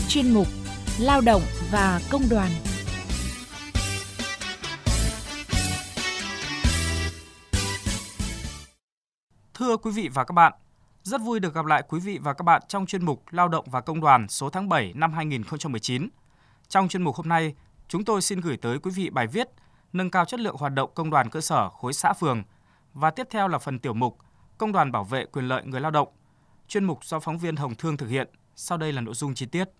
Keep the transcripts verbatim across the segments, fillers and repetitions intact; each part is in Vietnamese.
chuyên mục Lao động và Công đoàn. Thưa quý vị và các bạn, rất vui được gặp lại quý vị và các bạn trong chuyên mục Lao động và Công đoàn số tháng bảy năm hai nghìn không trăm mười chín. Trong chuyên mục hôm nay, chúng tôi xin gửi tới quý vị bài viết Nâng cao chất lượng hoạt động công đoàn cơ sở khối xã phường và tiếp theo là phần tiểu mục Công đoàn bảo vệ quyền lợi người lao động. Chuyên mục do phóng viên Hồng Thương thực hiện. Sau đây là nội dung chi tiết.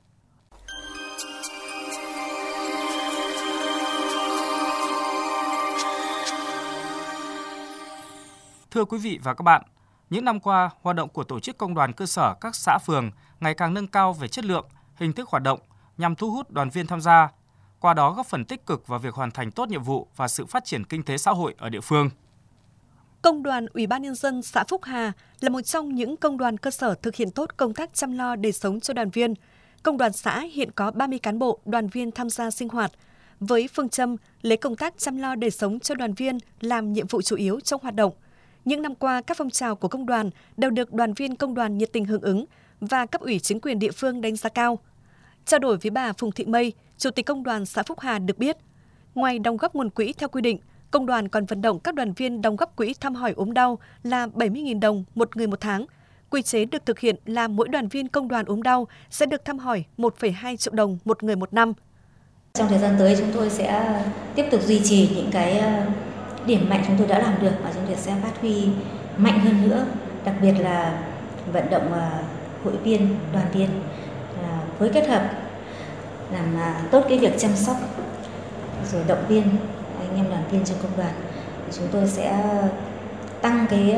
Thưa quý vị và các bạn, những năm qua, hoạt động của tổ chức công đoàn cơ sở các xã phường ngày càng nâng cao về chất lượng, hình thức hoạt động nhằm thu hút đoàn viên tham gia, qua đó góp phần tích cực vào việc hoàn thành tốt nhiệm vụ và sự phát triển kinh tế xã hội ở địa phương. Công đoàn Ủy ban Nhân dân xã Phúc Hà là một trong những công đoàn cơ sở thực hiện tốt công tác chăm lo đời sống cho đoàn viên. Công đoàn xã hiện có ba mươi cán bộ, đoàn viên tham gia sinh hoạt, với phương châm lấy công tác chăm lo đời sống cho đoàn viên làm nhiệm vụ chủ yếu trong hoạt động. Những năm qua, các phong trào của công đoàn đều được đoàn viên công đoàn nhiệt tình hưởng ứng và cấp ủy chính quyền địa phương đánh giá cao. Trao đổi với bà Phùng Thị Mây, Chủ tịch Công đoàn xã Phúc Hà được biết, ngoài đóng góp nguồn quỹ theo quy định, công đoàn còn vận động các đoàn viên đóng góp quỹ thăm hỏi ốm đau là bảy mươi nghìn đồng một người một tháng. Quy chế được thực hiện là mỗi đoàn viên công đoàn ốm đau sẽ được thăm hỏi một phẩy hai triệu đồng một người một năm. Trong thời gian tới chúng tôi sẽ tiếp tục duy trì những cái điểm mạnh chúng tôi đã làm được và chúng tôi sẽ phát huy mạnh hơn nữa, đặc biệt là vận động hội viên, đoàn viên phối kết hợp làm tốt cái việc chăm sóc rồi động viên anh em đoàn viên trong công đoàn. Thì chúng tôi sẽ tăng cái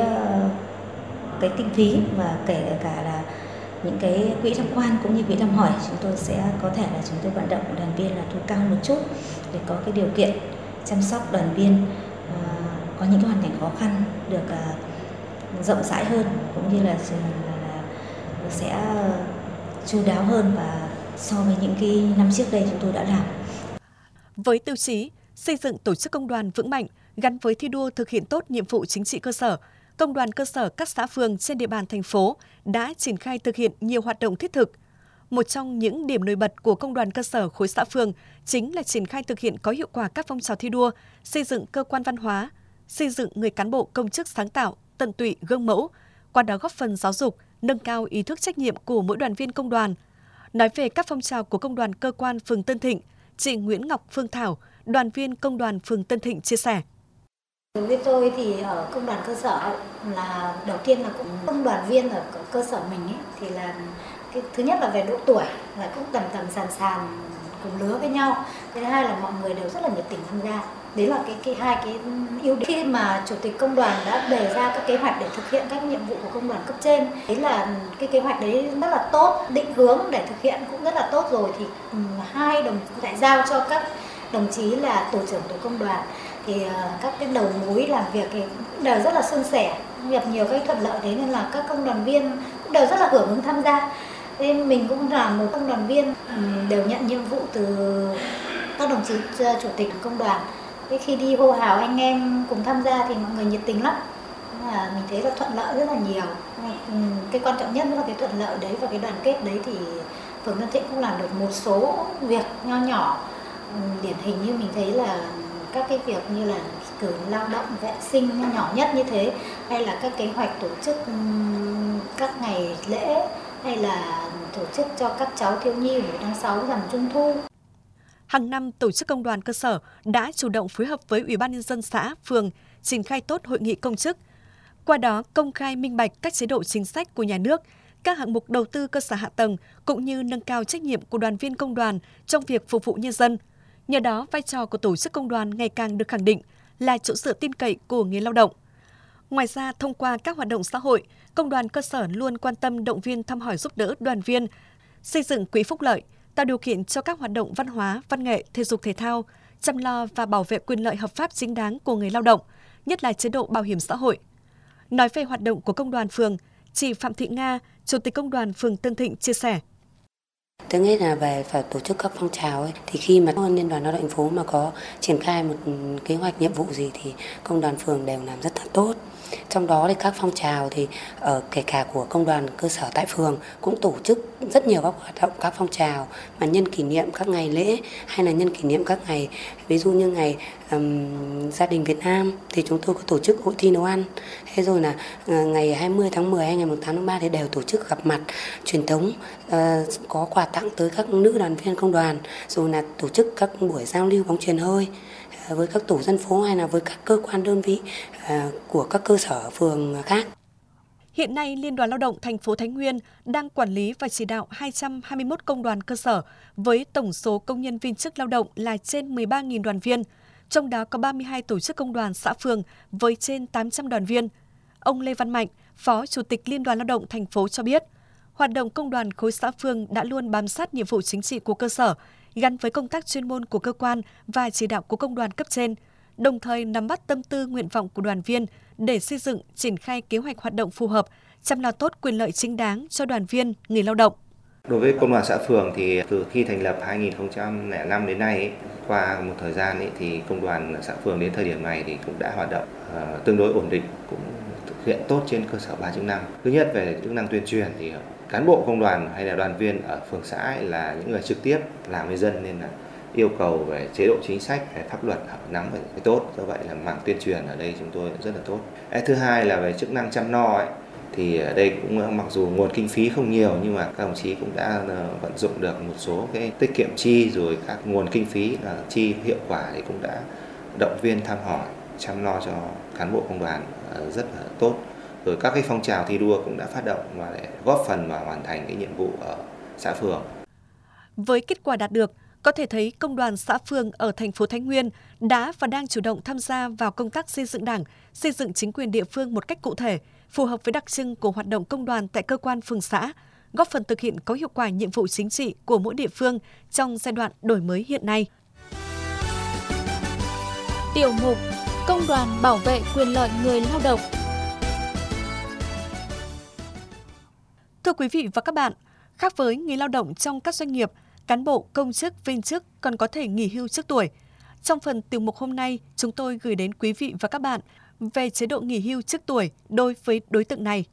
cái kinh phí và kể cả là những cái quỹ tham quan cũng như quỹ thăm hỏi, chúng tôi sẽ có thể là chúng tôi vận động đoàn viên là thu cao một chút để có cái điều kiện chăm sóc đoàn viên có những cái hoàn cảnh khó khăn được uh, rộng rãi hơn, cũng như là, là, là sẽ chu đáo hơn và so với những cái năm trước đây chúng tôi đã làm. Với tiêu chí xây dựng tổ chức công đoàn vững mạnh gắn với thi đua thực hiện tốt nhiệm vụ chính trị cơ sở, công đoàn cơ sở các xã phường trên địa bàn thành phố đã triển khai thực hiện nhiều hoạt động thiết thực. Một trong những điểm nổi bật của công đoàn cơ sở khối xã phường chính là triển khai thực hiện có hiệu quả các phong trào thi đua, xây dựng cơ quan văn hóa, xây dựng người cán bộ công chức sáng tạo, tận tụy, gương mẫu, qua đó góp phần giáo dục, nâng cao ý thức trách nhiệm của mỗi đoàn viên công đoàn. Nói về các phong trào của công đoàn cơ quan phường Tân Thịnh, chị Nguyễn Ngọc Phương Thảo, đoàn viên công đoàn phường Tân Thịnh chia sẻ. Đối với tôi thì ở công đoàn cơ sở là đầu tiên là cũng công đoàn viên ở cơ sở mình ấy, thì là cái thứ nhất là về độ tuổi là cũng tầm tầm sàn sàn cùng lứa với nhau. Thứ hai là mọi người đều rất là nhiệt tình tham gia. Đấy là cái cái hai cái ưu điểm. Khi mà chủ tịch công đoàn đã đề ra các kế hoạch để thực hiện các nhiệm vụ của công đoàn cấp trên, đấy là cái kế hoạch đấy rất là tốt, định hướng để thực hiện cũng rất là tốt rồi, thì hai đồng lại giao cho các đồng chí là tổ trưởng tổ công đoàn, thì các cái đầu mối làm việc thì cũng đều rất là suôn sẻ, gặp nhiều cái thuận lợi đấy, nên là các công đoàn viên cũng đều rất là hưởng ứng tham gia. Nên mình cũng là một công đoàn viên đều nhận nhiệm vụ từ các đồng chí chủ tịch công đoàn. Khi đi hô hào anh em cùng tham gia thì mọi người nhiệt tình lắm. Là mình thấy là thuận lợi rất là nhiều. Cái quan trọng nhất là cái thuận lợi đấy và cái đoàn kết đấy, thì phường Tân Thịnh cũng làm được một số việc nho nhỏ. Điển hình như mình thấy là các cái việc như là cử lao động vệ sinh nhỏ nhất như thế, hay là các kế hoạch tổ chức các ngày lễ, hay là tổ chức cho các cháu thiếu nhi buổi tháng sáu rằm Trung thu. Hàng năm, tổ chức công đoàn cơ sở đã chủ động phối hợp với Ủy ban Nhân dân xã, phường triển khai tốt hội nghị công chức. Qua đó, công khai minh bạch các chế độ chính sách của nhà nước, các hạng mục đầu tư cơ sở hạ tầng cũng như nâng cao trách nhiệm của đoàn viên công đoàn trong việc phục vụ nhân dân. Nhờ đó, vai trò của tổ chức công đoàn ngày càng được khẳng định là chỗ dựa tin cậy của người lao động. Ngoài ra, thông qua các hoạt động xã hội, công đoàn cơ sở luôn quan tâm động viên thăm hỏi giúp đỡ đoàn viên, xây dựng quỹ phúc lợi, tạo điều kiện cho các hoạt động văn hóa, văn nghệ, thể dục thể thao, chăm lo và bảo vệ quyền lợi hợp pháp chính đáng của người lao động, nhất là chế độ bảo hiểm xã hội. Nói về hoạt động của công đoàn phường, chị Phạm Thị Nga, Chủ tịch Công đoàn phường Tân Thịnh chia sẻ. Thứ nhất là về phải tổ chức các phong trào ấy, thì khi mà Liên đoàn Lao động thành phố mà có triển khai một kế hoạch nhiệm vụ gì thì công đoàn phường đều làm rất là tốt. Trong đó thì các phong trào thì ở kể cả của công đoàn cơ sở tại phường cũng tổ chức rất nhiều các hoạt động, các phong trào mà nhân kỷ niệm các ngày lễ hay là nhân kỷ niệm các ngày, ví dụ như ngày um, gia đình Việt Nam thì chúng tôi có tổ chức hội thi nấu ăn. Thế rồi là uh, ngày hai mươi tháng mười hay ngày tám tháng ba thì đều tổ chức gặp mặt truyền thống, uh, có quà tặng tới các nữ đoàn viên công đoàn, rồi là tổ chức các buổi giao lưu bóng chuyền hơi với các tổ dân phố hay là với các cơ quan đơn vị của các cơ sở phường khác. Hiện nay, Liên đoàn Lao động thành phố Thái Nguyên đang quản lý và chỉ đạo hai trăm hai mươi mốt công đoàn cơ sở với tổng số công nhân viên chức lao động là trên mười ba nghìn đoàn viên, trong đó có ba mươi hai tổ chức công đoàn xã phường với trên tám trăm đoàn viên. Ông Lê Văn Mạnh, Phó Chủ tịch Liên đoàn Lao động thành phố cho biết, hoạt động công đoàn khối xã phường đã luôn bám sát nhiệm vụ chính trị của cơ sở, gắn với công tác chuyên môn của cơ quan và chỉ đạo của công đoàn cấp trên, đồng thời nắm bắt tâm tư nguyện vọng của đoàn viên để xây dựng, triển khai kế hoạch hoạt động phù hợp, chăm lo tốt quyền lợi chính đáng cho đoàn viên, người lao động. Đối với công đoàn xã phường thì từ khi thành lập hai nghìn không trăm lẻ năm đến nay, ấy, qua một thời gian ấy, thì công đoàn xã phường đến thời điểm này thì cũng đã hoạt động uh, tương đối ổn định, cũng thực hiện tốt trên cơ sở ba chức năng. Thứ nhất về chức năng tuyên truyền thì cán bộ công đoàn hay là đoàn viên ở phường xã ấy là những người trực tiếp làm với dân, nên là yêu cầu về chế độ chính sách, về pháp luật nắm về cái tốt. Do vậy là mảng tuyên truyền ở đây chúng tôi rất là tốt. Cái thứ hai là về chức năng chăm lo ấy, thì ở đây cũng mặc dù nguồn kinh phí không nhiều nhưng mà các đồng chí cũng đã vận dụng được một số cái tiết kiệm chi, rồi các nguồn kinh phí là chi hiệu quả thì cũng đã động viên thăm hỏi, chăm lo cho cán bộ công đoàn rất là tốt. Rồi các cái phong trào thi đua cũng đã phát động và để góp phần vào hoàn thành cái nhiệm vụ ở xã phường. Với kết quả đạt được, có thể thấy công đoàn xã phường ở thành phố Thái Nguyên đã và đang chủ động tham gia vào công tác xây dựng Đảng, xây dựng chính quyền địa phương một cách cụ thể, phù hợp với đặc trưng của hoạt động công đoàn tại cơ quan phường xã, góp phần thực hiện có hiệu quả nhiệm vụ chính trị của mỗi địa phương trong giai đoạn đổi mới hiện nay. Tiểu mục Công đoàn bảo vệ quyền lợi người lao động. Thưa quý vị và các bạn, khác với người lao động trong các doanh nghiệp, cán bộ, công chức, viên chức còn có thể nghỉ hưu trước tuổi. Trong phần tiểu mục hôm nay, chúng tôi gửi đến quý vị và các bạn về chế độ nghỉ hưu trước tuổi đối với đối tượng này.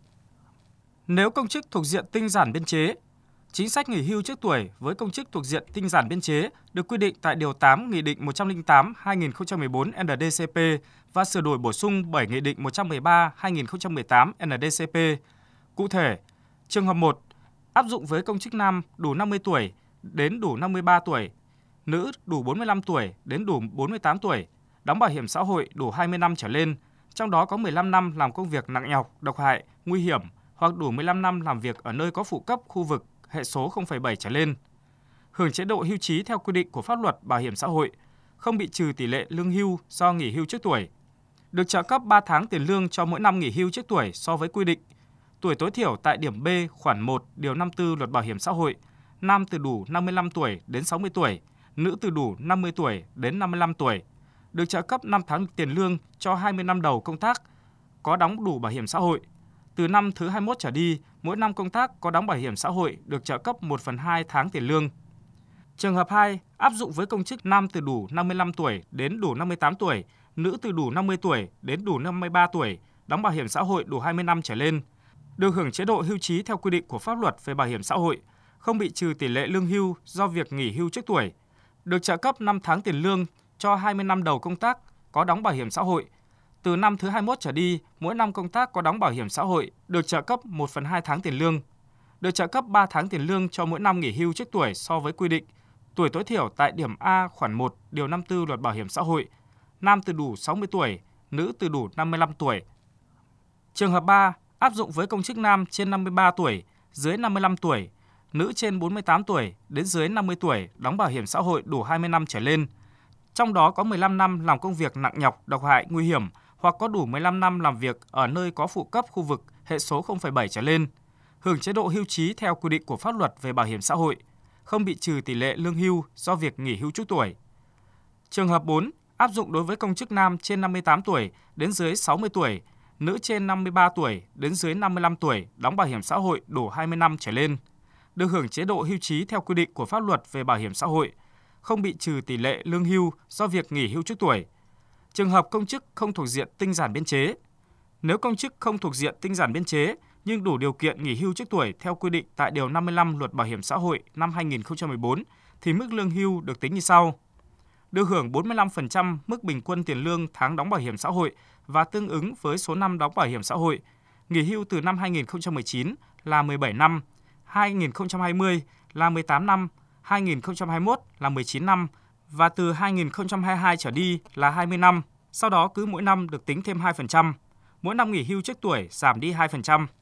Nếu công chức thuộc diện tinh giản biên chế, chính sách nghỉ hưu trước tuổi với công chức thuộc diện tinh giản biên chế được quy định tại Điều tám Nghị định một trăm lẻ tám trên hai nghìn không trăm mười bốn N D C P và sửa đổi bổ sung bảy Nghị định một trăm mười ba trên hai nghìn không trăm mười tám N D C P. Cụ thể, trường hợp một áp dụng với công chức nam đủ năm mươi tuổi đến đủ năm mươi ba tuổi, nữ đủ bốn mươi lăm tuổi đến đủ bốn mươi tám tuổi, đóng bảo hiểm xã hội đủ hai mươi năm trở lên, trong đó có mười lăm năm làm công việc nặng nhọc, độc hại, nguy hiểm hoặc đủ mười lăm năm làm việc ở nơi có phụ cấp khu vực hệ số không phẩy bảy trở lên. Hưởng chế độ hưu trí theo quy định của pháp luật bảo hiểm xã hội, không bị trừ tỷ lệ lương hưu do nghỉ hưu trước tuổi. Được trợ cấp ba tháng tiền lương cho mỗi năm nghỉ hưu trước tuổi so với quy định. Tuổi tối thiểu tại điểm B khoản một điều năm mươi tư Luật Bảo hiểm xã hội, nam từ đủ năm mươi lăm tuổi đến sáu mươi tuổi, nữ từ đủ năm mươi tuổi đến năm mươi lăm tuổi. Được trợ cấp năm tháng tiền lương cho hai mươi năm đầu công tác, có đóng đủ bảo hiểm xã hội. Từ năm thứ hai mươi mốt trở đi, mỗi năm công tác có đóng bảo hiểm xã hội được trợ cấp một phần hai tháng tiền lương. Trường hợp hai áp dụng với công chức nam từ đủ năm mươi lăm tuổi đến đủ năm mươi tám tuổi, nữ từ đủ năm mươi tuổi đến đủ năm mươi ba tuổi, đóng bảo hiểm xã hội đủ hai mươi năm trở lên, được hưởng chế độ hưu trí theo quy định của pháp luật về bảo hiểm xã hội, không bị trừ tỷ lệ lương hưu do việc nghỉ hưu trước tuổi, được trợ cấp năm tháng tiền lương cho hai mươi năm đầu công tác có đóng bảo hiểm xã hội. Từ năm thứ hai mươi mốt trở đi, mỗi năm công tác có đóng bảo hiểm xã hội được trợ cấp một phần hai tháng tiền lương, được trợ cấp ba tháng tiền lương cho mỗi năm nghỉ hưu trước tuổi so với quy định. Tuổi tối thiểu tại điểm A khoản một điều năm mươi tư Luật Bảo hiểm xã hội, nam từ đủ sáu mươi tuổi, nữ từ đủ năm mươi lăm tuổi. Trường hợp ba áp dụng với công chức nam trên năm mươi ba tuổi, dưới năm mươi lăm tuổi, nữ trên bốn mươi tám tuổi đến dưới năm mươi tuổi đóng bảo hiểm xã hội đủ hai mươi năm trở lên. Trong đó có mười lăm năm làm công việc nặng nhọc, độc hại, nguy hiểm hoặc có đủ mười lăm năm làm việc ở nơi có phụ cấp khu vực hệ số không phẩy bảy trở lên, hưởng chế độ hưu trí theo quy định của pháp luật về bảo hiểm xã hội, không bị trừ tỷ lệ lương hưu do việc nghỉ hưu trước tuổi. Trường hợp bốn áp dụng đối với công chức nam trên năm mươi tám tuổi đến dưới sáu mươi tuổi, nữ trên năm mươi ba tuổi đến dưới năm mươi lăm tuổi đóng bảo hiểm xã hội đủ hai mươi năm trở lên, được hưởng chế độ hưu trí theo quy định của pháp luật về bảo hiểm xã hội, không bị trừ tỷ lệ lương hưu do việc nghỉ hưu trước tuổi. Trường hợp công chức không thuộc diện tinh giản biên chế, Nếu công chức không thuộc diện tinh giản biên chế nhưng đủ điều kiện nghỉ hưu trước tuổi theo quy định tại Điều năm mươi lăm Luật Bảo hiểm xã hội năm hai nghìn không trăm mười bốn thì mức lương hưu được tính như sau. Được hưởng bốn mươi lăm phần trăm mức bình quân tiền lương tháng đóng bảo hiểm xã hội và tương ứng với số năm đóng bảo hiểm xã hội. Nghỉ hưu từ năm hai nghìn không trăm mười chín là mười bảy năm, hai nghìn không trăm hai mươi là mười tám năm, hai nghìn không trăm hai mươi mốt là mười chín năm và từ hai nghìn không trăm hai mươi hai trở đi là hai mươi năm. Sau đó cứ mỗi năm được tính thêm hai phần trăm. Mỗi năm nghỉ hưu trước tuổi giảm đi hai phần trăm.